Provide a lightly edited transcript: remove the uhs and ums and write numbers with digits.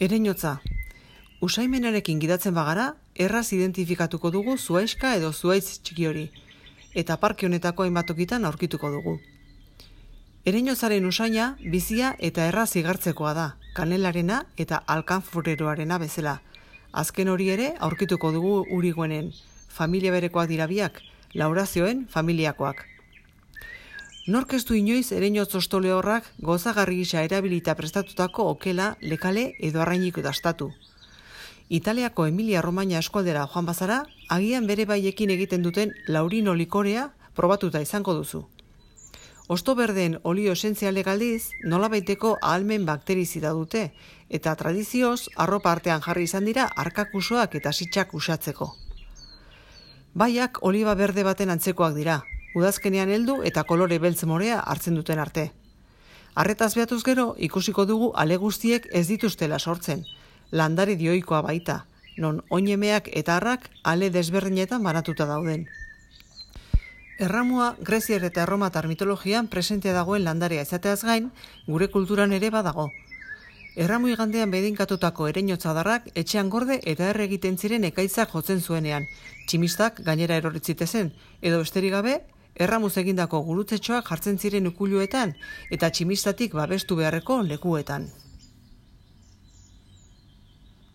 Ereinotza. Usaimenarekin gidatzen bagara, erraz identifikatuko dugu zuhaixka edo zuhaitz txiki hori, eta parke honetako hainbat tokitan aurkituko dugu. Ereinotzaren usaina bizia eta erraz igartzekoa da, kanelarena eta alkanforeroarena bezala. Azken hori ere aurkituko dugu urigoenen, familia berekoak dira biak, Laurazioen familiakoak. Nork ez du inoiz ereinotz ostolehorrak gozagarri gisa erabilita prestatutako okela, lekale edo arrainik dastatu. Italiako Emilia-Romagna eskualdera joan bazara, agian bere baiekin egiten duten laurino likorea probatuta izango duzu. Hosto berdeen olio esentzialek aldiz, nolabaiteko ahalmen bakterizida dute, eta tradizioz arropa artean jarri izan dira arkakusoak eta sitsak usatzeko. Baiak oliba berde baten antzekoak dira, udazkenean heldu eta kolore beltz morea hartzen duten arte. Arretaz behatuz gero, ikusiko dugu ale guztiek ez dituztela sortzen, landare dioikoa baita, non oinemeak eta harrak ale desberdinetan banatuta dauden. Erramua Greziar eta Erromatar mitologian presentea dagoen landarea izateaz gain, gure kulturan ere badago. Erramu igandean bedinkatutako ereinotzadarrak etxean gorde eta erre egiten ziren ekaitzak jotzen zuenean, tximistak gainera eroritzitezen, edo besterik gabe, erramuz egindako gurutzetxoak jartzen ziren ukuluetan eta tximistatik babestu beharreko lekuetan.